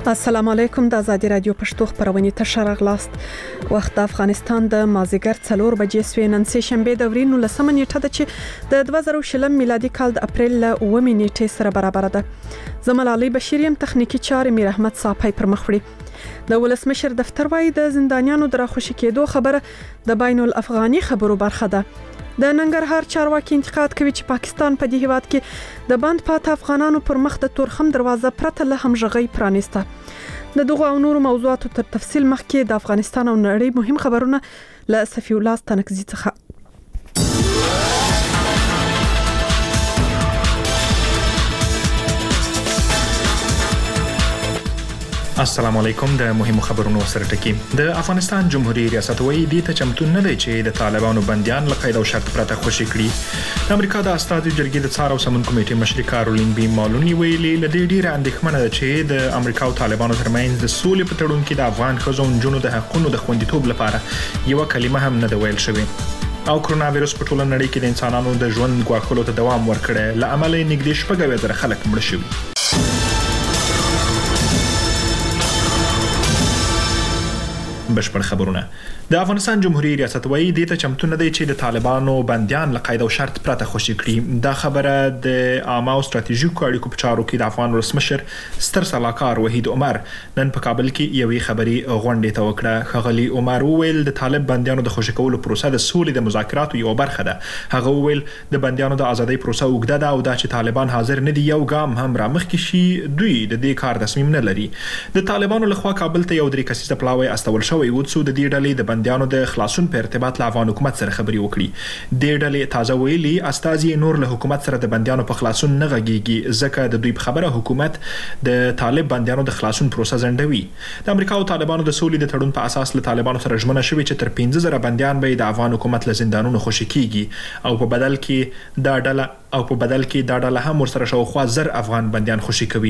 السلام علیکم. د آزادي رادیو پښتو خبرونه ته شرغلاست. وخت د افغانستان د مازیګر 4 بجې سوی نن سه شنبه د ورینو لسمه نیټه ده چې د 2020 میلادي کال د اپریل ل 9 نیټې سره برابر ده. زمل علي بشیریم تخنیکی چارې میر احمد صاحب پر مخ وړي. د ولسمشر دفتر وايي د زندانیانو د راخوشي کېدو خبره د بین الافغاني خبرو برخه ده. د ننګرهار چارواکي انتقاد کوي چې پاکستان په دې هیواد کې د بند پات افغانانو پر مخ د تورخم دروازه پرته له همغږي پرانیسته. د دغه او نورو موضوعاتو تر تفصیل مخکې د افغانستان او نړۍ مهم خبرونه له صفی الله ستنکزي څخه. السلام علیکم. د مهمو خبرونو سره ټکی. د افغانستان جمهوریت ریاست وایي د چمتون نه دی چې د طالبانو بنديان له قید او شرط پرته خوشي کړي. د امریکا د استازي جرګې د څار او سمون کمیټې مشر کارولین بی مالونی ویلي لدې ډیره اندېښمنه ده چې د امریکا او طالبانو ترمنځ د سولې په تړون کې د افغان ښځو او نجونو د حقونو د خوندیتوب لپاره یو کلمه هم نه ویل شوې. او کرونا وایرس په ټوله نړۍ کې د انسانانو د ژوند ګواښلو ته دوام ورکړي له امله نږدې 6,000 خلک مړ شوي. بشپړ خبرونه. د افغانستان جمهوریت ریاست وایي د چمتون نه دی چې د طالبانو بنديان له قید او شرط پرته خوشي کړي. دا خبره د عامه او ستراتیژیکو اړیکو په چارو کې د افغان ولسمشر ستر سلاکار وحید عمر نن په کابل کې یوې خبري غونډې ته وکړه. خغلی عمر وویل د طالب بنديانو د خوشي کولو پروسه د سولې د مذاکراتو یو برخه ده. هغه وویل د بنديانو د ازادۍ پروسه وګړه ده او دا چې طالبان حاضر نه دي یو ګام هم رامخ کې شي دوی د دې کار تصمیم نه لري. د طالبانو لخوا کابل ته یو درې کسیزه پلاوی استول شوی و د دې ډلې د بنديانو د خلاصون په ارتباط له افغان حکومت سره خبري وکړي. د ډلې تازه ویلي استازي نور له حکومت سره د بنديانو په خلاصون نه غږیږي ځکه د دوی په خبره حکومت د طالب بنديانو د خلاصون پروسه ځنډوي. د امریکا او طالبانو د سولې د تړون په اساس له طالبانو سره ژمنه شوې چې تر 15,000 بنديان به د افغان حکومت له زندانونو خوشي کیږي او په بدل کې دا ډله هم ورسره شاوخوا 1000 افغان بنديان خوشي کوي.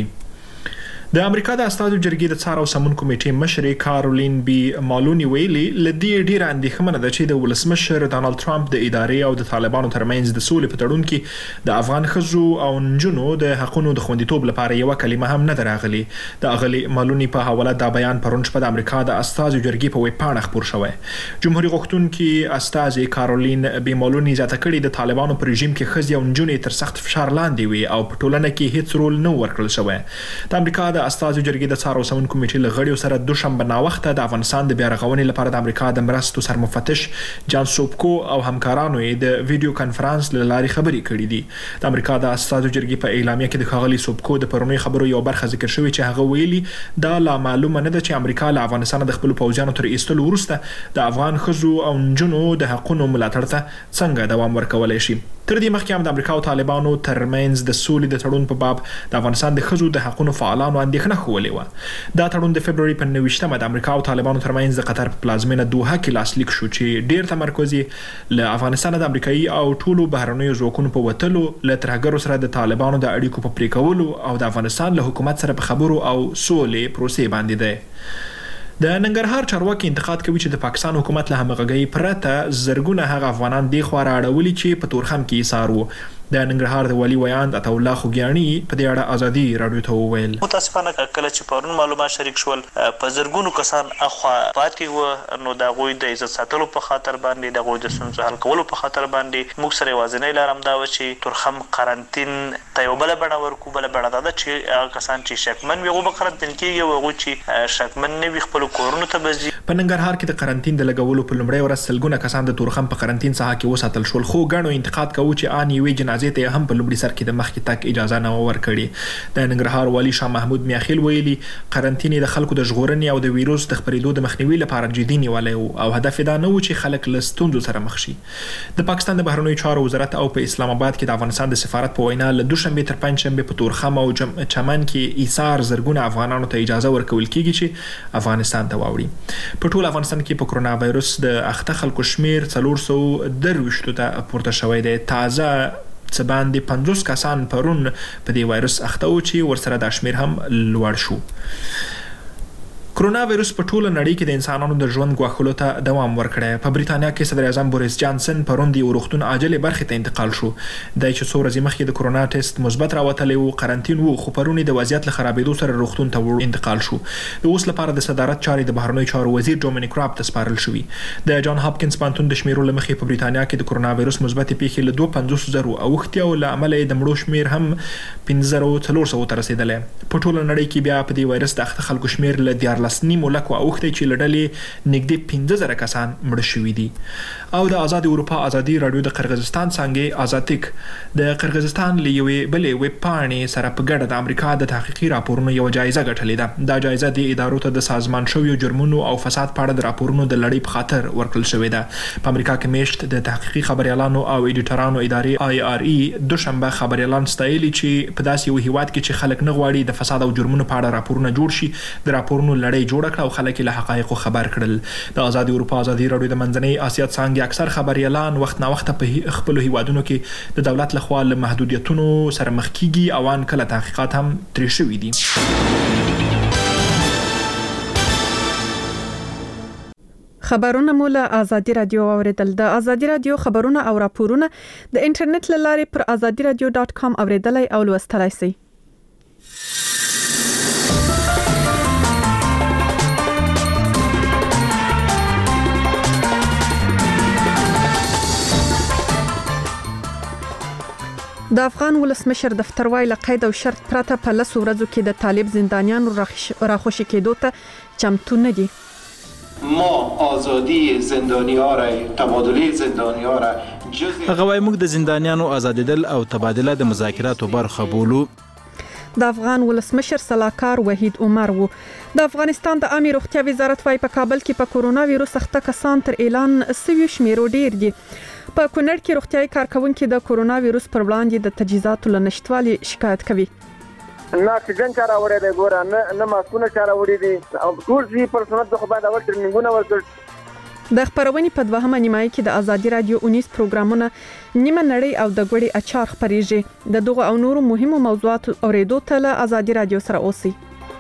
د امریکا د استازو جرګې د څار او سمون کمیټې مشر کارولین بی مالونی ویلي لدی ډیره اندېښمنه ده چې د ولسمشر ډانلډ ټرمپ د ادارې او د طالبانو ترمنځ د سولې په تړون کې د افغان ښځو او نجونو د حقونو د خوندیتوب لپاره یو کلمه هم نه راغلي. د اغلی مالونی په حواله دا بیان پرون شپه د امریکا د استازو جرګې په ویب پاڼه خبر شوی. جمهوریت غوښتونکي استازي کارولین بی مالونی زیاته کړي د طالبانو پر رژیم کې ښځې او نجونې تر سخت فشار لاندې وي او په ټولنه کې هیڅ رول نه ورکړل شوی. د امریکا د استازو جرګې د څار او سمون کمیټې له غړیو سره دوشنبه ناوخته د افغانستان د بیا رغونې لپاره د امریکا د مرستو سرمفتش جان سوبکو او همکارانو یې د ویډیو کانفرنس له لارې خبرې کړې دي. د امریکا د استازو جرګې په اعلامیه کې د ښاغلي سوبکو د پرونی خبرو یو برخه ذکر شوی چې هغه ویلي دا لا معلومه نه ده چې امریکا له افغانستان د خپل پوځیانو تر ایستلو وروسته د افغان ښځو او نجونو د حقونو ملاتړ ته څنګه دوام ورکولای شي. تر دې مخکې هم د امریکا او طالبانو ترمنځ د سولې د تړون په باب د افغانستان د ښځو د حقونو فعالانو اندېښنه ښودلې وه. دا تړون د فبروري په 29مه د امریکا او طالبانو ترمنځ د قطر په پلازمینه دوحه کې لاسلیک شو چې ډیر تمرکز یې له افغانستان د امریکایي او ټولو بهرنیو ځواکونو په وتلو له ترهګرو سره د طالبانو د اړیکو په پرې کولو او د افغانستان له حکومت سره په خبرو او سولې پروسې باندې ده. د ننګرهار چارواکي انتقاد کوي چې د پاکستان حکومت له همغږۍ پرته زرګونه هغه افغانان دی خو راړولي چې په تورخم کې ایثار وو. د ننګرهار د والی ویاند عطا الله خوګیانی په دې اړه ازادي رادیو ته وویل متاسفانه کله چې پرون معلومات شریک شول په زرګونو کسان اخوا پاتې و نو د غوي د عزت ساتلو په خاطر باندې د غوي د ستونزو حل کولو په خاطر باندې موږ سره وازنې لارم دا و چې تورخم قرنټین ته یو بل بڼه ورکو بل بڼه دا چې کسان چې شکمن وي غو به قرنټین کېږي او غو چې شکمن نه وي خپل کورونو ته بځي. په ننګرهار کې د قرنټین د لګولو په لومړۍ ورځ سلګونه کسان د تورخم په قرنټین څخه کې وساتل شول خو ګڼو انتقاد کوي چې ان یوې جنازې ته هم په لومړي سر کې د مخکې تک اجازه نه ورکړي. د ننګرهار والی شاه محمود میاخیل ویلي قرنټین د خلکو د ژغورنې او د ویروس د خپرېدو د مخنیوي لپاره جدي نیولای او هدف دا نه و چې خلک له ستونزو سره مخ شي. د پاکستان د بهرنیو چارو وزارت او په اسلام آباد کې د افغانستان د سفارت په وینا له دوشنبه تر پنځشنبه په تورخم او چمن کې ایثار زرګونه افغانانو ته اجازه ورکول کیږي چې افغانستان ته واوړي. په ټول افغانستان کې په کرونا وایرس د اخته خلکو شمیر 423 ته پورته شوی دی. تازه څه باندې 50 کسان پرون په دې وایرس اخته و چې ورسره د شمیر هم لوړ شو. کرونا وایروس په ټوله نړۍ کې د انسانانو د ژوند ګواښلو ته دوام ورکړی. په بریتانیا کې صدر اعظم بوریس جانسن پرون د روغتون عاجلې برخې ته انتقال شو. د چې څو ورځې مخکې د کرونا ټیسټ مثبت راوتلی و، قرنطین و، خو پرون د وضعیت له خرابېدو سره روغتون ته انتقال شو. د اوس لپاره د صدارت چارې د بهرنیو چارو وزیر ډومینیک راب ته سپارل شوي. د جان هاپکینز پوهنتون د شمیرو له مخې په بریتانیا کې د کرونا وایروس مثبت پیښې له 250,000 اوښتې او له امله د مړو شمیر هم 15,400 ته رسیدلی. په ټوله نړۍ کې بیا په دې وایرس د اخته خلکو شمیر له 14.9 لکو اوښتې چې له ډلې نږدې 15,000 کسان مړه شوي دي. او د آزاد اروپا ازادي رادیو د قرغیزستان څانګې آزاتیک د قرغیزستان له یوې بلې ویب پاڼې سره په ګډه د امریکا د تحقیقي راپورونو یوه جایزه ګټلې ده. دا جایزه د ادارو ته د سازمان شویو جرمونو او فساد په اړه د راپورونو د لړۍ په خاطر ورکړل شوې ده. په امریکا کې میشت د تحقیقي خبريالانو او ایډیټرانو ادارې IRE دوشنبه خبريالان ستایلي چې په داسې یو هیواد کې چې خلک نه غواړي د فساد او جرمونو په اړه راپورونه جوړ شي، د راپورونو لړۍ جوړه کړه او خلک له حقایقو خبر کړل. د آزاد اروپا ازادي رادیو د منځنۍ اسیا څانګې اکثر خبريالان وخت نا وخت په خپل هیوادونو کې د دولت لخوا له محدودیتونو سره مخ کیږي او ان کله تحقیقات هم ترې شوي دي. خبرونه مو له آزادي رادیو اوریدل. د آزادي رادیو خبرونه او راپورونه د انټرنیټ له لارې پر azadiradio.com اوریدلای او لوستلای شئ. د افغان ولسمشر دفتر وايي له قید او شرط پرته په 10 ورځو کې د طالب زندانیانو راخوشي کېدو ته چمتو نه دي. ما آزادی زندانی‌ها را تبادله زندانی‌ها را هغه وايي موږ د زندانیانو آزادېدل او تبادله د مذاکراتو برخه بولو. د افغان ولسمشر سلاکار وحید عمر وو. د افغانستان د عامه روغتیا وزارت وايي په کابل کې په کورونا وایروس اخته کسان تر اعلان سوي شمیرو ډیر دي. په کونړ کې روغتیايي کارکونکو د کورونا وایروس پر وړاندې د تجهیزاتو له نشټوالي شکایت کوي. نه اکسیجن چاره وړي دی ګوره نه ماسکونه چاره وړي دي او ټول شي پرسونل د خو باید اول ټریننګونه ورکړي. د خبرونې په 2مه نیمایي کې د آزادي رادیو 19 پروګرامونه نیمه نړۍ او د ګوړې اچار خبريږي. د دغه او نورو مهمو موضوعاتو اوریدو ته له آزادي رادیو سره اوسئ.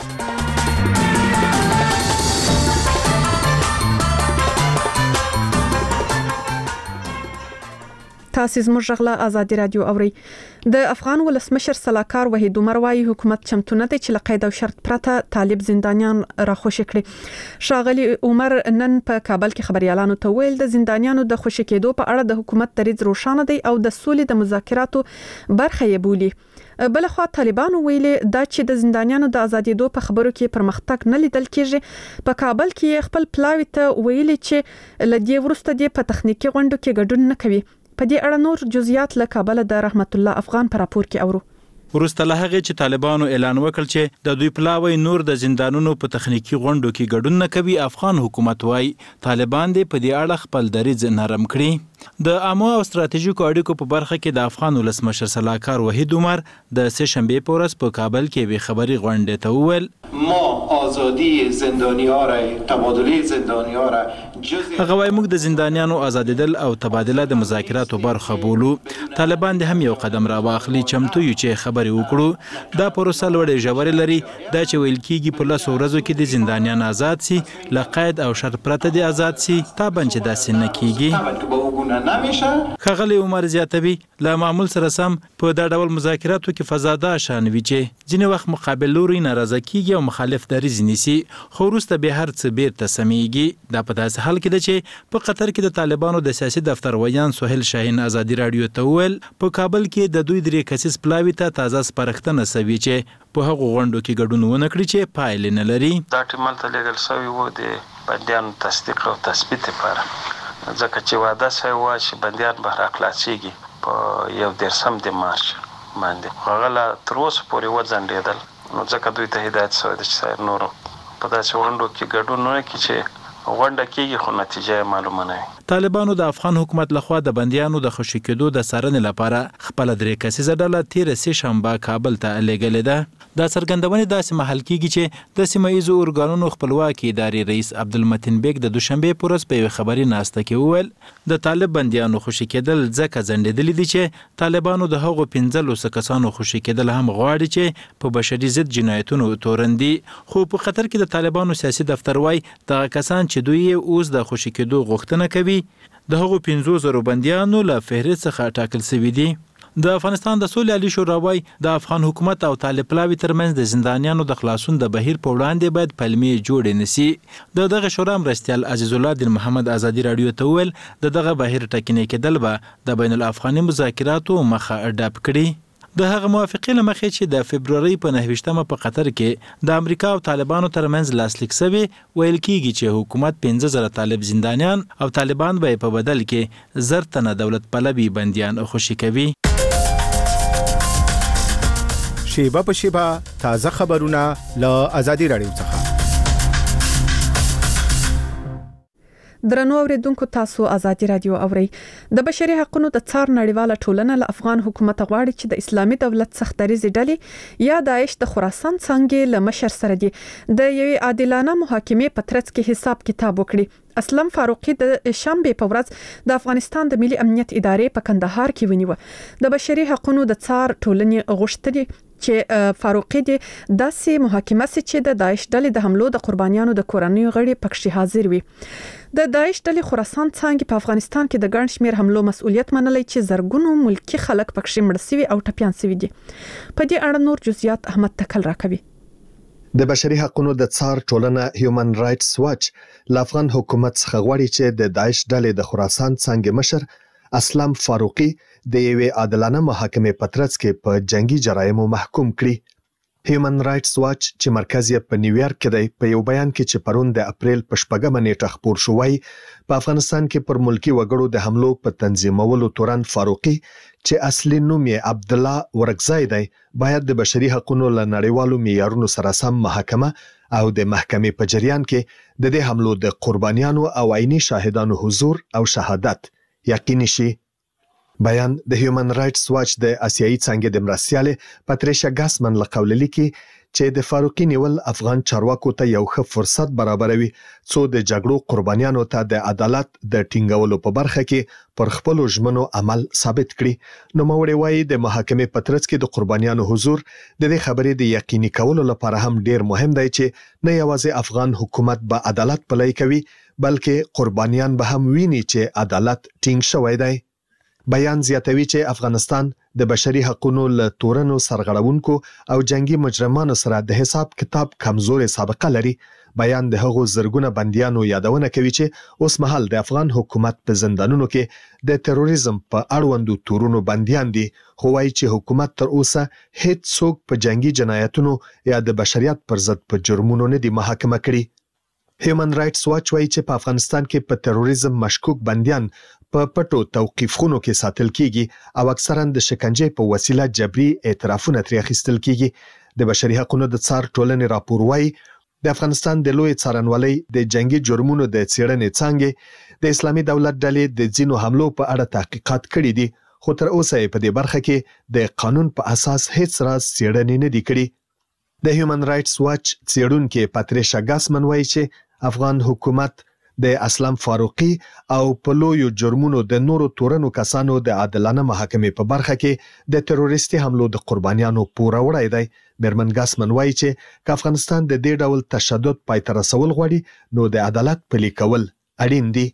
تاسو زموږ غلا آزادي رادیو اوري. د افغان ولسمشر سلاکار وحید عمر وايي حکومت چمتو نه دی چې لقید او شرط پرته طالب زندانیان راخوشي کړي. شاغلی عمر نن په کابل کې خبريالانو ته ویل د زندانیانو د خوشي کېدو په اړه د حکومت دریځ روښانه دی او د سولې د مذاکراتو برخه یې بولي. بلخوا طالبانو ویلي دا چې د زندانیانو د ازادېدو په خبرو کې پرمختګ نه لیدل کېږي. په کابل کې خپل پلاوی ته ویلي چې لدی ورسته دی په تخنیکی غونډو کې ګډون نه کوي. په دې اړه نور جزئیات له کابل د رحمت الله افغان پر راپور کې اورو. ورسته له هغه چې طالبانو اعلان وکړ چې د دوی پلاوی نور د زندانونو په تخنیکی غونډو کې ګډون نه کوي، افغان حکومت وايي طالبان دې په دې اړه خپل دریځ نرم کړي. د عامه او ستراتیژیکو اړیکو په برخه کې د افغان ولسمشر سلاکار وحید عمر د سه شنبه په ورځ په کابل کې به خبري غونډه ته وویل ما آزادی زندانی‌ها را تبادله زندانی‌ها را هغه وايي موږ د زندانیانو آزادېدل او تبادله د مذاکراتو برخه بولو. طالبان د هم یو قدم را واخلي چمتو یو چې خبري وکړو. دا پروسه لوړې ژورې لري. دا چې ویل کېږي په 10 ورځو کې د زندانیان آزاد سي، لقید او شرط پرته دي آزاد سي، تابن چې داسې نه کیږي. خغلی عمر زیاتوي له معمول سره سم په دا ډول مذاکراتو کې فزاده شانوي چې ځینې وخت مقابل لوري ناراضه کیږي او مخالف دریځ نیسي، خو وروسته به هر څه بیرته سمېږي. دا په داسې حال کې ده چې په قطر کې د طالبانو د سیاسي دفتر ویان سهیل شاهین آزادي رادیو ته وویل په کابل کې د دوی 3 کسیز پلاوی ته تازه سپارښتنه سوي چې په هغو غونډو کې ګډون ونه کړي چې پایلې نه لري. دا ټیمل ته لګل شوی و د بندیانو تصدیق او تثبیت لپاره، ځکه چې وعده شوی و چې بندیان به راخلاصېږي په 1 مارچ باندې. هغه لا تر اوسه پورې وځنډېدل، نو ځکه دوی ته هدایت شوی دی چې نور په داسې غونډو کې ګډون ونه کړي چې غونډه کېږي خو نتیجه معلومه نه وي. طالبانو د افغان حکومت لخوا د بندیانو د خوشي کېدو د څارنې لپاره خپل 3 کسیزه ډله تیره سه شنبه کابل ته لېږلې ده. دا څرګندونې داسې مهال کېږي چې د سیمه ییزو ارګانونو خپلواکي ادارې رئیس عبدالمتین بیگ د دوشنبه په ورځ په یوه خبري ناسته کې وویل د طالب بندیانو خوشي کېدل ځکه ځنډېدلي دي چې طالبانو د هغو 15 کسانو خوشي کېدل هم غواړي چې په بشري ضد جنایتونو تورن دي. خو په قطر کې د طالبانو سیاسي دفتر وایي دغه کسان چې دوی اوس د خوشي کېدو غوښتنه کوي د هغو 15,000 بندیانو له فهرست څخه ټاکل شوي دي. د افغانستان د سولې عالی شورا وایي د افغان حکومت او طالب پلاوي ترمنځ د زندانیانو د خلاصون د بهیر په وړاندې باید پلمې جوړې نشي. دغه شورا مرستیال عزیز الله دین محمد ازادي رادیو ته ویل دغه بهیر ټاکنې کېدل به د بین الافغاني مذاکراتو مخه ډب کړي. د هغه موافقې له مخې چې د فبروري په 29مه په قطر کې د امریکا او طالبانو ترمنځ لاسلیک شوی ویل کېږي چې حکومت 15,000 طالب زندانیان او طالبان به په بدل کې 1000 تنه دولت پلوي بندیان خوشي کوي. شیبه په شیبه تازه خبرونه له آزادي رادیو څخه. درنو اوریدونکو تاسو آزادي رادیو اورئ. د بشري حقوقو د څار نړیواله ټولنه له افغان حکومت غواړي چې د اسلامي دولت سختدریزي ډلې یا داعش د خراسان څنګه له مشر سره دي د یوې عادلانه محاکمې په ترڅ کې حساب کتاب وکړي. اسلم فاروقي د شنبه په ورځ د افغانستان د ملي امنیت ادارې په کندهار کې ونیو. د بشري حقوقو د څار ټولنې غوښتنې چې فاروقي د داسې محاکمه چې د داعش ډلې د حملو د قربانیانو د کورنۍ غړي پکې حاضر وي. د داعش ډلې خراسان څنګه په افغانستان کې د ګڼ شمېر حملو مسؤلیت منلي چې زرګونو ملکی خلک پکې مړ شوي او ټپيان شوي دي. په دې اړه نور جزئیات احمد تکل راکوي. د بشري حقوقو د څار ټولنه هیومن رائټس واچ له افغان حکومت څخه غواړي چې د داعش ډلې د خراسان څنګه مشر اسلم فاروقي د یوې عادلانه محاکمې په ترڅ کې په جنگي جرایمو محکوم کړي. هیومن رائټس واچ چې مرکز یې په نیویارک کې دی په یو بیان کې چې پرون د اپریل په 8مه نیټه خپور شوی په افغانستان کې پر ملکی وګړو د حملو په تنظیمولو تورن فاروقي چې اصلي نوم یې عبد الله ورکزای دی باید د بشري حقوقو له نړیوالو معیارونو سره سم محاکمه او د محکمې په جریان کې د دې حملو د قربانیانو او عیني شاهدانو حضور او شهادت یقیني شي. بیان د هیومن رائټس واچ د آسیایي څنګه د مرستیاله پاتریشا ګاسمن له قول لیکي چې د فاروقي نیول افغان چارواکو ته یو ښه فرصت برابروي څو د جګړو قربانیانو ته د عدالت د ټینګولو په برخه کې پر خپل ژمنو عمل ثابت کړي. نو موري وایي د محاکمې په ترڅ کې د قربانیانو حضور د دې خبرې د یقیني کولو لپاره هم ډیر مهم دی چې نه یوازې افغان حکومت به عدالت پلي کوي بلکې قربانیان به هم ویني چې عدالت ټینګ شوی دی. بیان زیاتوي چې افغانستان د بشري حقوقو له تورنو سرغړونکو او جنگي مجرمانو سره د حساب کتاب کمزورې سابقه لري. بیان د هغو زرګونه بنديانو یادونه کوي چې اوس مهال د افغان حکومت په زندانونو کې د تروریزم په اړوندو تورونو بنديان دي خو وايي چې حکومت تر اوسه هیڅ څوک په جنگي جنایتونو یا د بشریت پر ضد په جرمونو نه دي محاکمه کړي. هیومن رائټس واچ وايي چې په افغانستان کې په تروریزم مشکوک بنديان په پټو توقیفونو کې ساتل کیږي او اکثرا د شکنجې په وسیله جبري اعترافونه ترې اخیستل کیږي. د بشري حقوقو د څار ټولنې راپور وايي د افغانستان د لوی څارنوالۍ د جنگي جرمونو د څېړنې څنګه د اسلامي دولت ډلې د ځینو حملو په اړه تحقیقات کړي دي خو تر اوسه په دې برخه کې د قانون په اساس هیڅ راز څېړنې نه دي کړي. د هیومن رائټس واچ څېړونکو پاتریشا ګاسمن وايي چې افغان حکومت د اسلام فاروقي او په لویو جرمونو د نورو تورنو کسانو د عادلانه محاکمې په برخه کې د تروریستي حملو د قربانیانو پوره وړای دی. میرمن ګاسمن وايي چې افغانستان د دې ډول تشدد پای ته رسول غواړي نو د عدالت پلي کول اړین دي.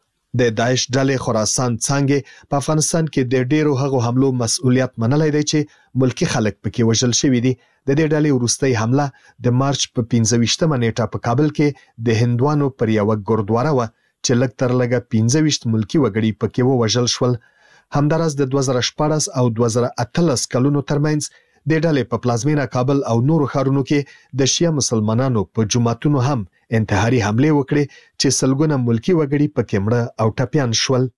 د داعش ډلې خراسان څنګه په افغانستان کې د ډیرو هغو حملو مسؤلیت منلای دی چې ملکی خلک پکې وژل شوي دي. د دې ډلې وروستۍ حمله د مارچ په 15مه نیټه په کابل کې د هندوانو پر یو ګوردواره و چې لږ تر لږه 15 ملکی وګړي پکې وژل شول. همدارس د 2014 او 2018 کلونو ترمنځ د ډلې په پلازمینه کابل او نورو ښارونو کې د شیعه مسلمانانو په جماعتونو هم انتحاري حمله وکړي چې سلګونه ملکی وګړي پکې مړه او ټپيان شول.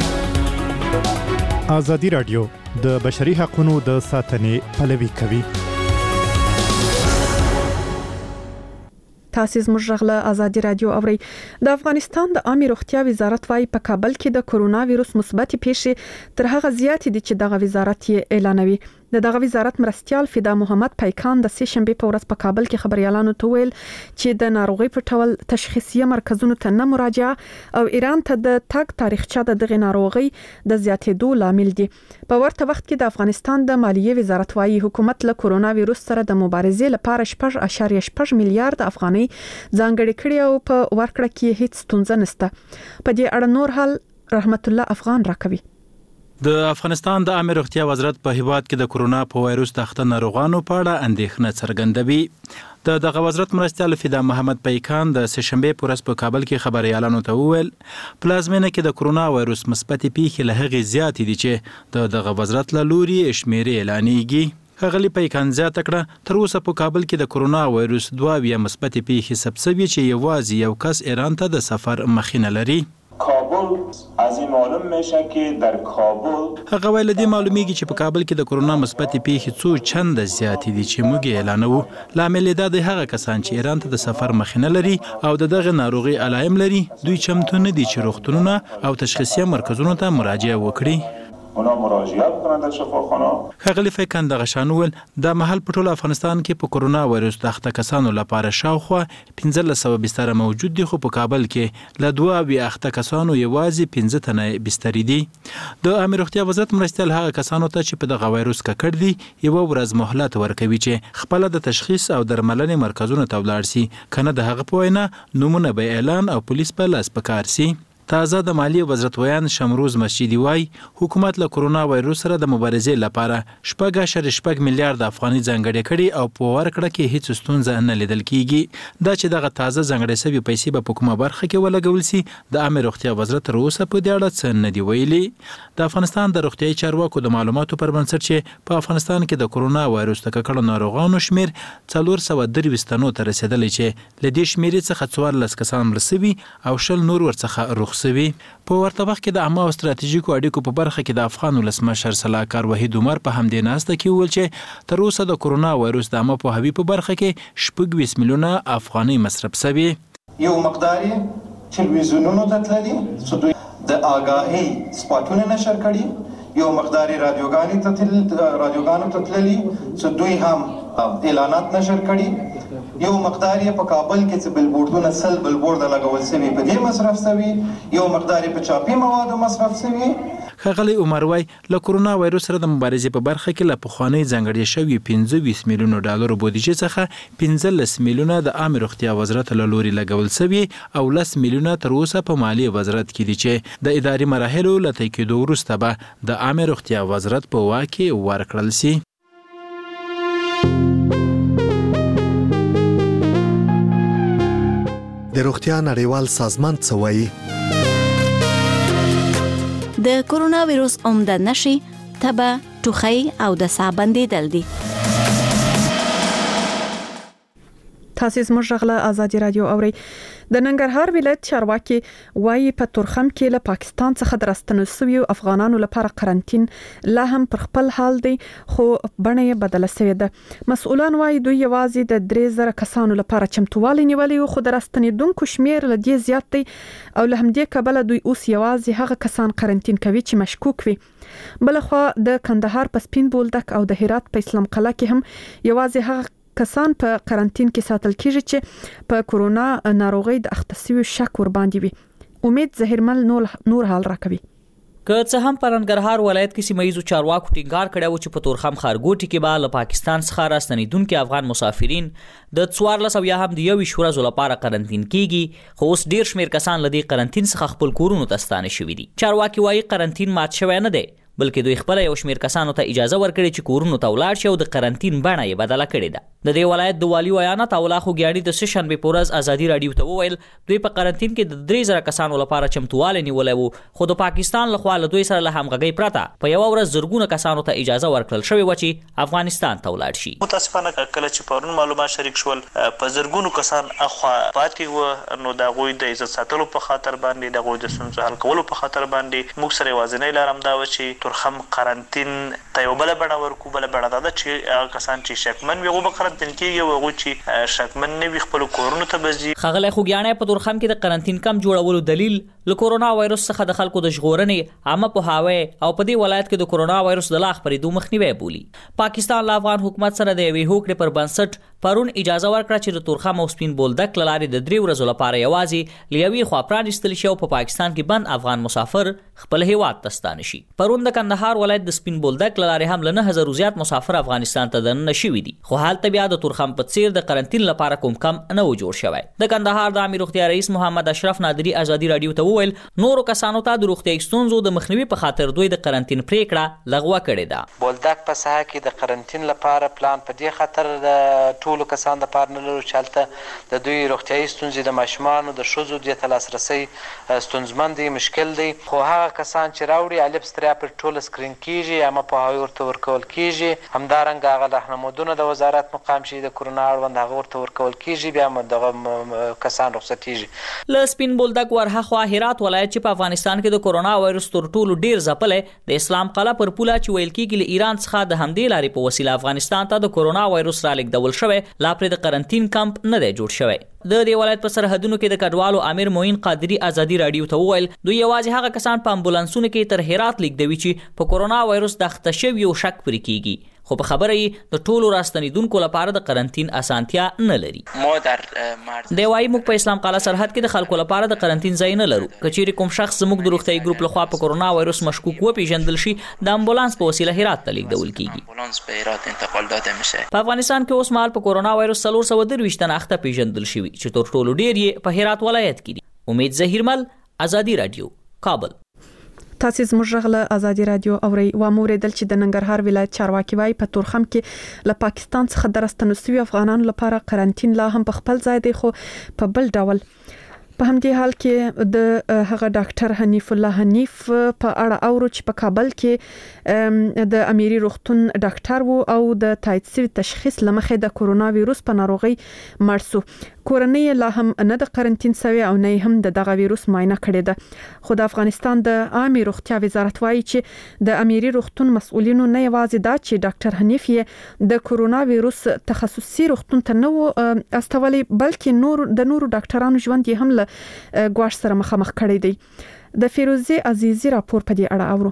آزادي رادیو د بشري حقوقو د ساتنې پلوي کوي. تاسو زموږ غږ آزادي رادیو اوري. د افغانستان د عامه روغتیا وزارت وايي په کابل کې د کورونا وایروس مثبت پیښې تر هغه زیات دي چې دغه وزارت یې اعلانوي. دغه وزارت مرستيال فدا محمد پیکان د سه شنبه په ورځ په کابل کې خبريالانو ته ویل چې د ناروغي په ټول تشخیصي مرکزونو ته نه مراجعه او ایران ته د تګ تاریخچه د دغه ناروغي د زیاتېدو لامل دي. په ورته وخت کې د افغانستان د مالیې وزارت وايي حکومت له کورونا وایروس سره د مبارزې لپاره 8.8 میلیارډ افغانۍ ځانګړي کړي او په ورکړه کې هیڅ ستونزه نشته. په دې اړه نور حال رحمت الله افغان راکوي. د افغانستان د عامه روغتیا وزارت په هیواد کې د کورونا په وایروس د اخته ناروغانو په اړه اندېښنه څرګندوي. دغه وزارت مرستيال فدا محمد پیکان د سه شنبه په ورځ په کابل کې خبريالانو ته وویل پلازمینه کې د کورونا وایروس مثبت پیښې له هغې زیات دي چې دغه وزارت له لوري شمیرې اعلانېږي. ښاغلي پیکان زیاته کړه تر اوسه په کابل کې د کورونا وایروس 2 مثبت پیښې ثبت شوي چې یوازې یو کس ایران ته د سفر مخینه لري. کابل از این معلوم میشه که در کابل هغه ویل دي معلومیږي چې په کابل کې د کورونا مثبت پیښې څو چند زیات دي چې موږ اعلانوو. لامل دا د هغه کسان چې ایران ته د سفر مخینه لري او دغه ناروغي علایم لري دوی چمتو نه دي چې روغتونونه او تشخیصي مرکزونو ته مراجعه وکړي. اونا مراجعه کنند در شفاخانه. ښاغلي پیکان دغه شانول د محل په ټول افغانستان کې په کورونا وایروس د اخته کسانو لپاره شاوخوا 1500 بستر موجود دي خو په کابل کې له 2 اخته کسانو یوازې 15 تنه بستر دي. د عامه روغتیا وزارت مرستيال هغه کسانو ته چې په دغه وایروس ککړ دي یو ورځ مهلت ورکوي چې خپل د تشخیص او درملنې مرکزونو ته ولاړ شي کنه د هغه په وینا نمونه به اعلان او پولیس په لاس پکار شي. تازه د مالیې وزارت ویان شمروز مسجدي وای حکومت له کورونا وایروس سره د مبارزې لپاره 8.8 میلیارډ افغانۍ ځانګړي کړي او په ورکړه کې هیڅ ستونزه نه لیدل کیږي. دا چې دغه تازه ځانګړي شوی پیسې په کومه برخه کې ولګول شي د عامه روغتیا وزارت تر اوسه په دې اړه څه نه دی ویلي. د افغانستان د روغتیاي چارواکو د معلوماتو پر بنسټ چې په افغانستان کې د کورونا وایروس د ککړو ناروغانو شمیر 423 تنو ته رسیدلی چې لدې شمیرې څخه 14 کسان مړه شوي او 10 نور ورڅخه روغ سوي. په ورته وخت کې د عامه او ستراتیژیکو اړیکو په برخه کې د افغان ولسمشر صلاحکار وحید عمر په همدې ناسته کې وویل چې تر اوسه د کورونا وایروس د عامه پوهاوي په برخه کې 20 میلیونه افغانۍ مصرف شوي. یو مقدار تلویزیونونو ته تللی چې د آگاهی سپاټونه نشر کړي یو مقدار رادیوګانو ته تللی چې دوی هم اعلانات نشر کړي یو مقدار په کابل کې چې بلبوردونه سل بلبورد لګول شوی په دې مصرف شوی یو مقدار په چاپی موادو مصرف شوی. ښاغلي عمر وای له کورونا وایروس سره د مبارزې په برخه کې له پخوانۍ ځانګړې شوی 25 میلیونه ډالر بودیجې څخه 15 میلیونه د عامه روغتیا وزارت له لوري لګول شوی او 10 میلیونه تر اوسه په مالیې وزارت کې دي چې د اداري مراحلو له طی کېدو وروسته به د عامه روغتیا وزارت په واک کې ورکړل شي. د روغتیا نړیوال سازمان څه وایي؟ د کورونا وایروس عمده نشي تبه ټوخی او د ساه بندیدل دي. تاسو زموږ غږ آزادي رادیو اوري. د ننګرهار ولایت چارواکي وايي په تورخم کې له پاکستان څخه درستنو شوی افغانانو لپاره قرنټین لا هم پر خپل حال دی خو بڼه یې بدله شوې ده. مسؤلان وايي دوی یوازې د 3000 کسانو لپاره چمتووالی نیولي خو درستنیدونکو شمیر له دې زیات دی او له همدې کبله دوی اوس یوازې هغه کسان قرنټین کوي چې مشکوک وي. بلخوا د کندهار په سپین بولدک او د هرات په اسلام قلعه کې هم یوازې هغه کسان په قرنټین کې ساتل کیږي چې په کورونا ناروغي د اخته شوی شک ور باندې وي. امید زهرمل نور حال راکوي. که څه هم په ننګرهار ولایت کې سیمایي چارواکو ټینګار کړی و چې په تورخم ښارګوټي کې به له پاکستان څخه راستنیدونکي افغان مسافرین د 14 یا هم د 21 ورځو لپاره قرنټین کیږي خو اوس ډیر شمیر کسان له دې قرنټین څخه خپل کورونو ته ستانه شوي دي. چارواکي وایي قرنټین مات شوی نه دی بلکې دوی خپل یو شمیر کسانو ته اجازه ورکړي چې کورونو ته ولاړ شي او د قرنټین بڼه یې بدله کړې ده. د دې ولایت د والی ویانا تولا خو ګیاړي د سه شنبه په ورځ ازادي رادیو ته وویل دوی په قرنټین کې د 3000 کسانو لپاره چمتوالی نیولای وو خو د پاکستان لخوا له دوی سره له همغږۍ پرته په یو ورځ زرګونه کسانو ته اجازه ورکړل شوې و چې افغانستان ته ولاړ شي. متاسفانه کله چې پرون معلومات شریک شول په زرګونو کسان اخوا پاتې و نو د غوي د عزت ساتلو په خاطر باندې د غوي د ستونزو حل کولو په خاطر باندې موږ سره وازنې لارم دا و چې تورخم قرنټین ته یو بل بڼه ورکو بل بڼه دا چې کسان چې شکمن وي هغه قرنټین کېږي او هغه چې شکمن نه وي خپل کورونو ته بځي. خغله خوګیانه په تورخم کې د قرنټین کم جوړولو دلیل له کورونا وایروس څخه د خلکو د ژغورنې عامه پوهاوی او په دې ولایت کې د کورونا وایروس د لا خپرېدو مخنیوي بولی. پاکستان له افغان حکومت سره د یوې هوکړې پر بنسټ پرون اجازه ورکړه چې د تورخم او سپین بولدک لارې د 3 ورځې لپاره یوازې لیوي خوا پرانیستل شي او په پاکستان کې بند افغان مسافر خپل هیواد ته ستانه شي. پرون د کندهار ولایت د سپین بولدک لارې هم له 9000 زیات مسافر افغانستان ته دننه شوي دي، خو حالت بیا د تورخم په څیر د قرنټین لپاره کوم کم نه و جوړ شوی. د کندهار د امیر روغتیا رئیس محمد اشرف نادری ازادي رادیو ته وویل نورو کسانو ته د روغتیا ستونزو د مخنیوي په خاطر دوی د قرنټین پریکړه لغوه کړې ده. بولدک په ساحه کې د قرنټین لپاره پلان په دې خاطر د ټولو کسانو لپاره نه لرو چې هلته د دوی روغتیايي ستونزې د ماشومانو د ښځو د لاسرسي ستونزمن دي، مشکل دي، خو هغه کسان چې راوړي الف ستریا پر ټول سکرین کیږي اما په هغه ورته ورکول کیږي. همدارنګه هغه راهنمودونه د وزارت مقام شي د کورونا اړوند هغه ورته ورکول کیږي، بیا دغه کسان رخصتیږي. له سپین بولدک ورهه خوا هرات ولایت چې په افغانستان کې د کورونا وایروس تر ټولو ډیر ځپلې د اسلام قلعه پر پوله چې ویل کېږي له ایران څخه د همدې لارې په وسیله افغانستان ته د کورونا وایروس را لیږدول شوی لا پرې د قرنټین کمپ نه دی جوړ شوی. د دې ولایت په سرحدونو کې د کډوالو امیر موین قادری ازادي رادیو ته وویل دوی یوازې هغه کسان په امبولانسونو کې تر هرات لیږدوي چې په کورونا وایروس د اخته شوي او شک پرې کیږي، خو په خبره یې د ټولو راستنیدونکو لپاره د قرنټین اسانتیا نه لري. دی وايي موږ په اسلام قلعه سرحد کې د خلکو لپاره د قرنټین ځای نه لرو. کچېرې کوم شخص زموږ د روغتیايي ګروپ لخوا په کورونا وایروس مشکوک وپېژندل شي د امبولانس په وسیله هرات ته لیږدول کیږي. په افغانستان کې اوس مهال په کورونا وایروس 423 تنه اخته پیژندل شوي چې تر ټولو ډیر یې په هرات ولایت کې دي. امید زهیرمل، ازادي رادیو، کابل. تاسو زموږ غله ازادي رادیو اوري و موریدل چې د ننګرهار ولایت چارواکي وايي په تورخم کې له پاکستان څخه درستنوسوي افغانانو لپاره قرنټین لا هم په خپل ځای دی، خو په بل ډول. په همدې حال کې د هغه ډاکټر حنیف الله حنیف په اړه اورو چې په کابل کې د امیری روغتون ډاکټر وو او د تایید شوی تشخیص لمخې د کورونا وایروس په ناروغي مرسو. کورنۍ لا هم نه د قرنټین سوي او نه هم د دغه وایروس معاینه کړې ده. خو د افغانستان د عامه روغتیا وزارت وايي چې د امیری روغتون مسؤلینو نه یوازې دا چې ډاکټر حنیف یې د کورونا وایروس تخصصي روغتون ته نه استولي بلکې د نورو ډاکټرانو ژوند یې هم له ګواښ سره مخامخ کړی دی. د فیروزه عزیزی راپور په دې اړه اورو.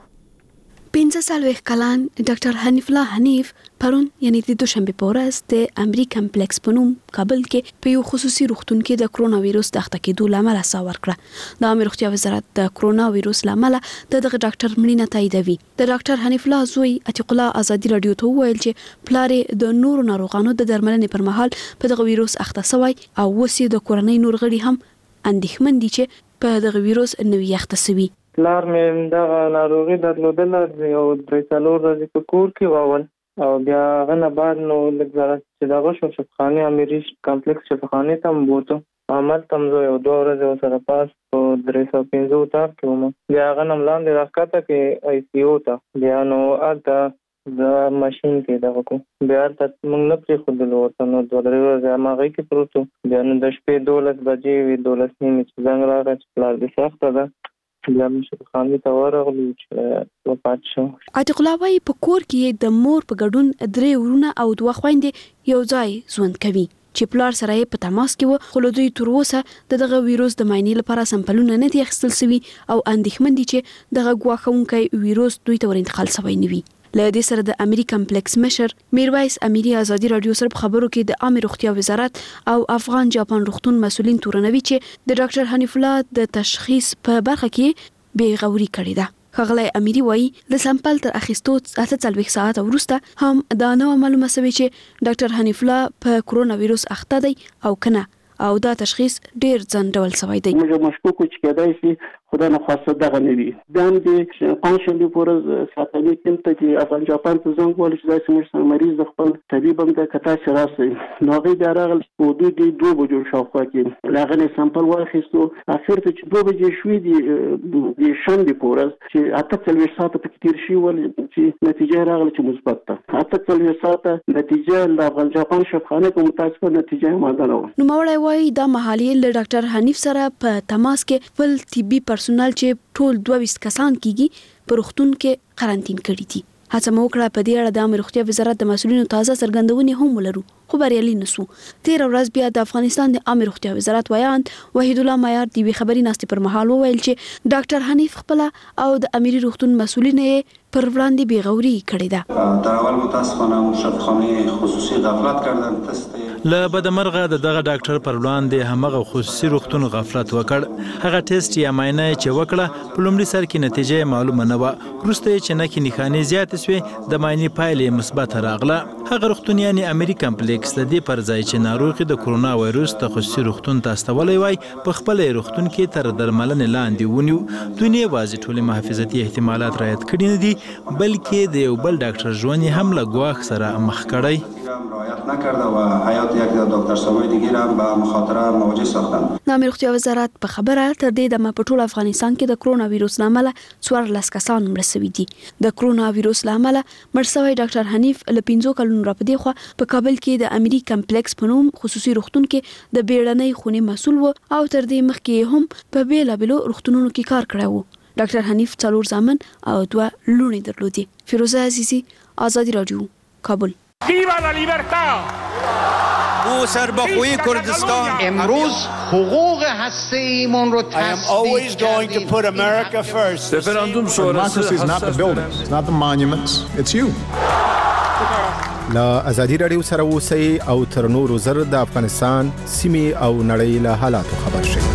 15 کلن ډاکټر حنیف الله حنیف پرون یعنی د دوشنبه په ورځ د امری کمپلیکس په نوم کابل کې په یو خصوصي روغتون کې د کرونا وایروس د اخته کېدو لامل سا ورکړه. د امیر روغتیا وزارت د کرونا وایروس لامل د دغه ډاکټر مړینه تاییدوي. د ډاکټر حنیف الله زوی عتیق الله ازادي رادیو ته وویل چې پلار د نورو ناروغانو د درملنې پر مهال په دغه وایروس اخته شوی او وسی د کورنۍ نور غړي هم اندېښمن دي چې په دغه وایروس نوې اخته شوی. پلار مې دغه ناروغي درلودله یو 3-4 ورځې په کور کې واول او بیا هغه نه بعد نو لږ زره چې دغه شو شفاخانې امیري کمپلیکس شفاخانې ته هم بوتو هملته هم زه یو 2 ورځې ورسره پاس په 315 اتاق کې وم. بیا هغه نه لاندې راښکته کې آی سی یو ته بیا نو هلته د ماشین کې دغه کو بیا هلته موږ نه پرېښودلو ورته نو 2-3 ورځې همهغې کې پروت وو. بیا نو د شپې 12 بجې وې 12 نیمې چې زنګ راغی چې پلار دې سخته ده بیا مې شفاخانې ته ورغلو چې وفات شو. عتیق الله وايي په کور کې د مور په ګډون 3 ورونه او 2 خويندې یو ځای ژوند کوي چې پلار سره په تماس کې و، خو دوی تر اوسه دغه وایروس د معاینې لپاره سمپلونه نه دي اخیستل شوي او اندېښمن دي چې دغه ګواښونکی وایروس دوی ته ور انتقال شوی نه وي. له دې سره د امری کمپلیکس مشر میرویس امیری ازادي رادیو سره خبرو کې د عامه روغتیا وزارت او افغان جاپان روغتون مسولین تورنوي چې د ډاکټر حنیف الله د تشخیص په برخه کې بې غوري کړې ده. خغلی امیری وایي د سمپل تر اخیستو 48 ساعت وروسته هم دا نو معلومه شوې چې ډاکټر حنیف الله په کورونا وایروس اخته دی او کنه او دا تشخیص ډیر ځنډول شوی دی. موږ مشکوک چې کېدای شي خدا نه خواسته دغه نه وي. دام دې پنځشنبه پورې ساتلې ټیم ته چې افغان جاپان ته زنګ وول چې داسې موږ مریض د خپل طبيب هم د کتا شراسي نو غي بیا راغل په دوی 2 بجو شاوخوا کې لاغنه سامپل واخیستو اخر ته چې 2 بجې شوې دي شنبه پورې چې 48 ساعت په تیر شي ول چې نتیجه راغله چې مثبت ده. 48 ساعت نتیجه د افغان جاپان شفاخانه کوم متاسفه نتیجه ماده نه و. نو مولای وایي دا محلي له ډاکټر حنیف سره په تماس کې فل طبي پرسونل چې ټول 22 کسان کیږي په روغتون کې قرنټین کړي دي. هڅه مو وکړه په دې اړه د روغتیا وزارت د مسؤلینو تازه څرګندونې هم ولرو خو بریالي نسو. 13 ورځ بیا د افغانستان د روغتیا وزارت وایاند وحید الله معیار د وی خبري ناستې پر مهال وویل چې ډاکټر حنیف خپل او د اميري روغتون مسؤلین پر وړاندې بیغوري کړې ده. در اول متاسفانه اون شفاخانه خصوصي غفلت کردن. تست له بدمرغه دغه ډاکټر پر وړاندې همغه خصوصي روغتون غفلت وکړ. هغه ټیسټ یا معاینه چې وکړه په لومړي سر کې نتیجه معلومه نه و. وروسته چې نه کې نښانې زیات شوې د معاینې پایلې مثبت راغله. هغه روغتون یعنی اميري کمپلیکس د دې پر ځای چې ناروغي د کرونا وایروس تخصصي روغتون ته استولې وای په خپل روغتون کې تر درملنې لاندې ونیو. دوی نه یوازې ټول محافظتي احتمالات رعایت کړي نه دي بلکې د یو بل ډاکټر ژوند هم له ګواښ سره مخ کړی. رعایت نکرده و حیات یک دکتر صاحب دیگه هم به مخاطره مواجه ساختن. د روغتیا وزارت په خبره تر دې د په ټول افغانستان کې د کرونا وایروس لامل 14 کسان مړ شوي دي. د کرونا وایروس لامل مړ شوی ډاکټر حنیف له 15 کلونو راپدې خو په کابل کې د اميري کمپلیکس په نوم خصوصي روغتون کې د بیړنۍ خونې مسؤل و او تر دې مخکې هم په بیلابلو روغتونونو کې کار کړی و. ډاکټر حنیف 4 زامن او 2 لوڼې درلودې. فیروزه عزیزی، آزادی رادیو، کابل. ویوا لا لیبرتا. او سربخوی کردستان امروز حقوق هسته‌ایمون رو I am always going to put America first. Referendum democracy is not the buildings, it's not the monuments, it's you. لا ازادي رادیو سره اوسئ او تر نورو زر د افغانستان سیمې او نړۍ له حالاتو خبر شئ.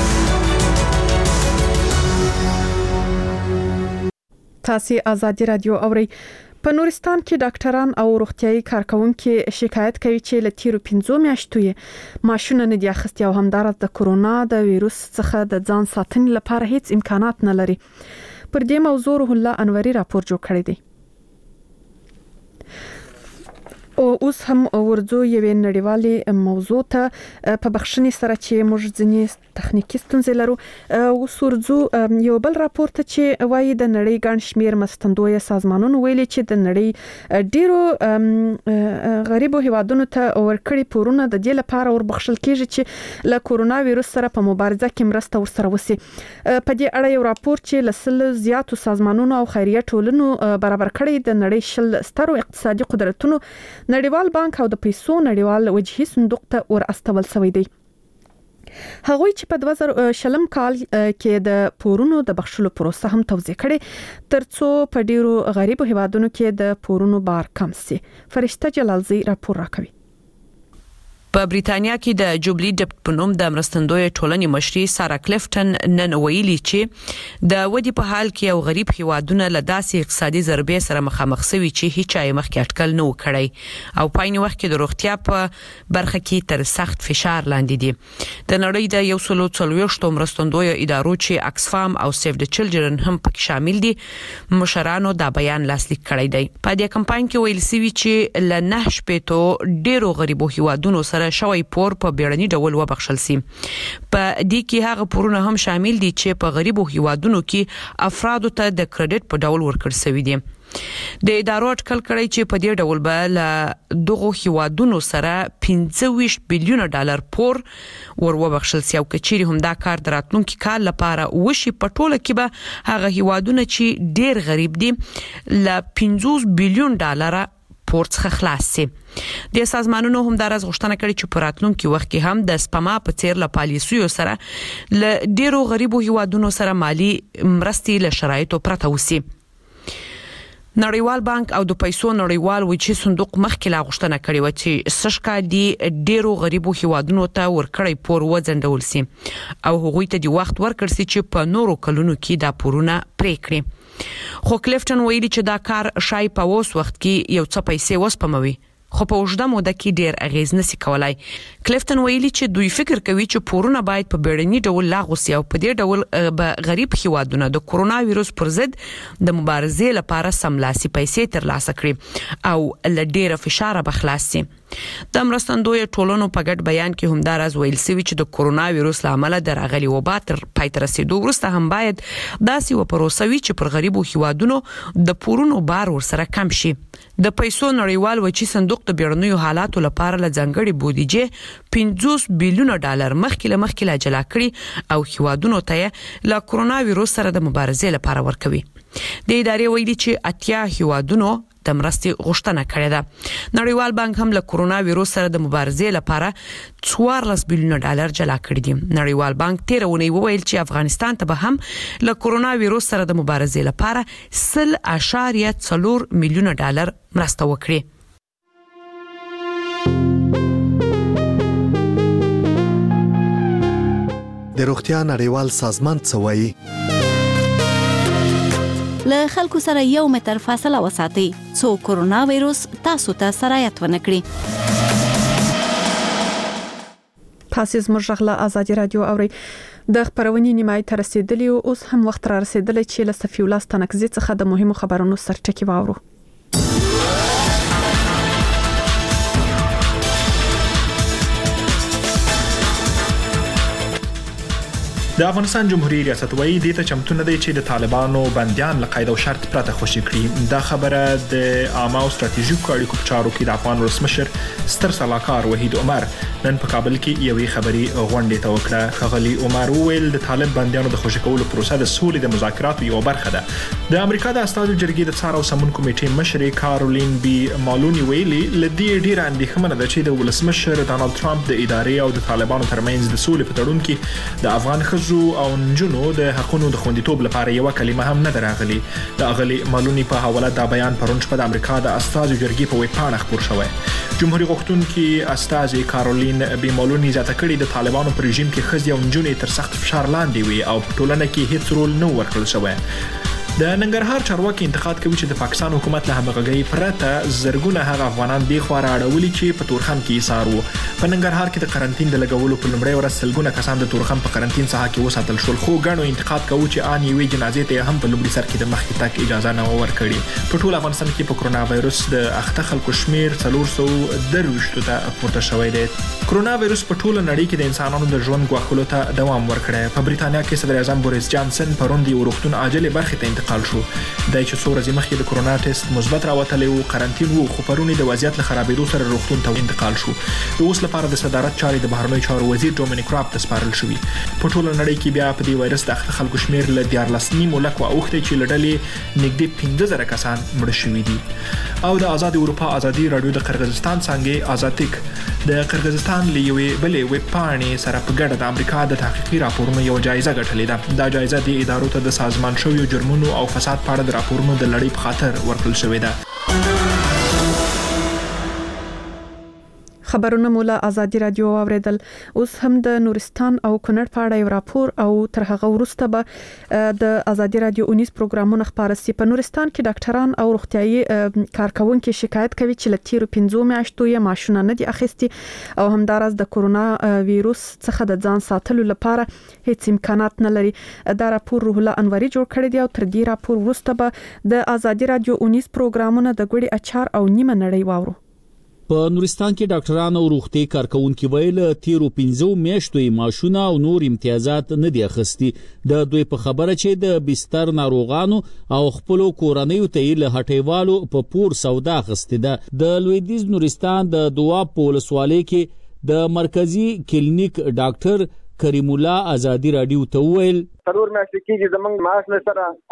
تاسو آزادی رادیو اورئ. په نورستان کې ډاکټران او روغتيایي کارکونکو شکایت کوي چې له تیرو 15 میاشتو یې ماشونه نه دي اخیستي او همدارس د کرونا د وایروس څخه د ځان ساتنې لپاره هیڅ امکانات نه لري. پر دې موضوع روح الله انوري راپور جوړ کړی دی. او اوس هم ورځو یوې نړیوالې موضوع ته په بخښنې سره چې موږ ځینې تخنیکی ستونزې لرو. اوس ورځو یو بل راپور ته چې وایي د نړۍ ګڼ شمیر مرستندوی سازمانونو ویلي چې د نړۍ ډیرو غریبو هیوادونو ته ورکړي پورونه د دې لپاره وربخښل کیږي چې له کرونا وایروس سره په مبارزه کې مرسته ورسره وسی. په دې اړه یو راپور چې لسل زیاتو سازمانونو او خیریه ټولنو برابر کړی د نړۍ شل سترو اقتصادي قدرتونو نړیوال بانک او د پیسو نړیوال وجهي صندوق ته ور استول شوی دی. هغوی چې په 2020 کال کې د پورونو د بخښلو پروسه هم توضیح کړي ترڅو په ډیرو غریبو هیوادونو کې د پورونو بار کم شي. فرشته جلالزی راپور راکوي. په بریتانیا کې د جوبلی ډپټ په نوم د مرستندوی ټولنې مشري سارا کلیفټن نن ویلي چې د ودی په حال کې یو غریب هیوادونه له داسې اقتصادي ضربې سره مخامخ شوي چې هیڅ یې مخکې اټکل نه وکړي او پایني وخت کې د روغتیا په برخه کې تر سخت فشار لاندې دي. د نړۍ د 140 مرستندوی ادارو چې اکسفام او سیف د چلډرن هم پکې شامل دي مشرانو دا بیان لاسلیک کړی دی. په دې کمپاین کې ویل شوی چې ل 9 شپېتو ډیرو غریبو هیوادونو سره شوی پور په بیړني ډول وبخښل سي. په دې کې هغه پورونه هم شامل دي چې په غریبو هیوادونو کې افرادو ته د کریډټ په ډول ورکړل شوی دي. د ادارو اټکل کړی چې په دې ډول به له دغه هیوادونو سره 25 بلیون ډالر پور وبخښل سي او کچېری هم دا کار دراتلونکي کال لپاره وشي په ټوله کې به هغه هیوادونه چې ډیر غریب دي ل 50 بلیون ډالر پور څخه خلاص سي. د سازمانونو هم دا راز غوښتنه کړې چې په راتلونکي وخت کې هم د سپما په څیر له پالیسیو سره ل ډیرو غریبو هیوادونو سره مالی مرستې له شرایطو پرته وسی. نړیوال بانک او د پیسو نړیوال وجهي صندوق مخکې لا غوښتنه کړې و چې سشکا دی ډیرو غریبو هیوادونو ته ورکړی پور وځنډول سي او هغوی ته د وخت ورکړ سي چې په نورو کلونو کې دا پورونه پرې کړي. خو کلیفټن ویلي چې دا کار شای په اوس وخت کې یو څه پیسې وسپموي خو په اوږده موده کې ډیر اغیز نشي کولای. کلیفټن ویلي چې دوی فکر کوي چې پورونه باید په بیړني ډول لاغو سي او په دې ډول به غریب هیوادونه د کرونا وایروس پر ضد د مبارزې لپاره سملاسي پیسې ترلاسه کړي او له ډیره فشار به خلاص سي. د مرستندوی ټولنو په ګډ بیان کې هم دا راز ویل شوی چې د کورونا وایروس لامل د راغلي وبا تر پای ته رسیدو وروسته هم باید داسې وپروسوي چې پر غریبو هیوادونو د پورونو بار ورسره کم شي. د پیسو نړیوال وچی صندوق د بیړنیو حالاتو لپاره لځنګړي بودیجه 50 بلیون ډالر مخکې لا جلا کړی او هیوادونو ته له کورونا وایروس سره د مبارزې لپاره ورکوي. د ادارې ویلي چې 80 هیوادونو د مرستې غوښتنه کړې ده. نړیوال بانک هم له کورونا وایروس سره د مبارزې لپاره 14 بلیون ډالر جلا کړی دي. نړیوال بانک تیرونی وویل چې افغانستان ته به هم له کورونا وایروس سره د مبارزې لپاره 0.4 میلیون ډالر مرسته وکړي. د روغتیا نړیوال سازمان څه وایي؟ له خلکو سره 1 متر فاصله وساتئ څو کورونا وایروس تاسو ته سرایت ونه کړي. تاسو زموږ غږ له آزادي رادیو اورئ. د خبرونې نیمای ته رسیدلی او اوس هم وخت را رسیدلی چې له صفی الله ستنکزي څخه د مهمو خبرونو سرټکی واورو. د افغانستان جمهوریت ریاست وایي د ته چمتو نه دی چې د طالبانو بنديان له قید او شرط پرته خوشي کړي. دا خبره د عامه او ستراتیژیکو اړیکو په چارو کې د افغان ولسمشر ستر سلاکار وحید عمر نن په کابل کې یوې خبري غونډې ته وکړه. خغلی عمر وویل د طالب بنديانو د خوشي کولو پروسه د سولې د مذاکراتو یو برخه ده. د امریکا د استازو جرګې د څار او سمون کمیټې مشر کارولین بي مالونی ویلي لدې ډیره اندېښمنه ده چې د ولسمشر ډانلډ ټرمپ د ادارې او د طالبانو ترمنځ د سولې په تړون کې د افغان خزو او نجونو د حقونو د خوندیتوب لپاره یو کلمه هم نه دراغلي. د اغلی مالونی په حواله دا بیان پرون شپه د امریکا د استازو جرګې په ویب پاڼه خپور شوی. جمهوریت غوښتونکي استاذ کارولین بي مالونی ځکه کړي د طالبانو پر رژیم کې خزي او نجونې تر سخت فشار لاندې وي او په ټولنه کې هیڅ رول نه ورکړل شوی. د ننګرهار چارواکي انتقاد کوي چې د پاکستان حکومت له همغږي پرته زرګونه هغه افغانان دی خو راړولي چې په تورخم کې ایثار وو. په ننګرهار کې د قرنټین د لګولو په لومړۍ ورځ سلګونه کسان د تورخم په قرنټین ساحه کې وساتل شول. خو غنو انتقاد کوي چې ان یوې جنازې ته هم په لومړي سر کې د مخکې تک اجازه نه ورکړي. په ټول افغانستان کې په کرونا وایروس د اخته خلکو شمیر 423 ته پورته شوی دی. کرونا وایروس په ټول نړۍ کې د انسانانو د ژوند ګواښلو ته دوام ورکړی. په بریتانیا کې صدر اعظم بوریس جانسن پروند یو روغتون عاجل برخه ته انتقال شو. دای چې څو ورځې مخکې د کرونا ټیسټ مثبت راوتلی وو قرنټین وو خو پرونی د وضعیت له خرابېدو سره روغتون ته انتقال شو. د اوس لپاره د صدارت چارې د بهرنیو چارو وزیر ډومینیک راب ته سپارل شوې. په ټول نړۍ کې بیا په دې وایرس د اخته خلکو شمیر له 14.9 لک اوخته چې لړلې نږدې 15,000 کسان مړ شوي دي. او د آزاد اروپا آزادي رادیو د قرغیزستان څنګه آزاتیک د قرغیزستان لیوي بلې ویب پاڼې سره په ګډه د امریکا د تحقیقي راپورونو یو جایزه ګټلې ده. دا جایزه د ادارو ته د سازمان شویو جرمونو او فساد په اړه د راپورونو د لړۍ په خاطر ورکړل شوې ده. خبرونه مولا آزادي رادیو اوریدل. اوس هم د نورستان او کونړ په اړه یو راپور او تر هغه وروسته به د آزادي رادیو 19 پروګرامونه خبره سي. په نورستان کې ډاکټران او روغتيایي کارکونکو شکایت کوي چې لتیرو 15 میاشتو یې ماشونه نه دي اخیستي او همدارس د کورونا وایروس څخه د ځان ساتلو لپاره هیڅ امکانات نه لري. دا راپور روح الله انوري جوړ کړی دی او تر دې راپور وروسته به د آزادي رادیو 19 پروګرامونه د ګوړي اچار او نیمه نړۍ واورو. په نورستان کې ډاکټران او روغتي کارکونکو ویل تیرو 15 میاشتو ماشونه او نور امتیازات نه دي اخستي. د دوی په خبره چې د بستر ناروغانو او خپل کورنیو ته له هټیوالو په پور سودا اخستي ده. د لویدیز نورستان د دواب په ولسوالۍ کې د مرکزی کلینیک ډاکټر کریم الله آزادي رادیو ته ویل ضرور مې شکیږي زمنګ معاش نه سره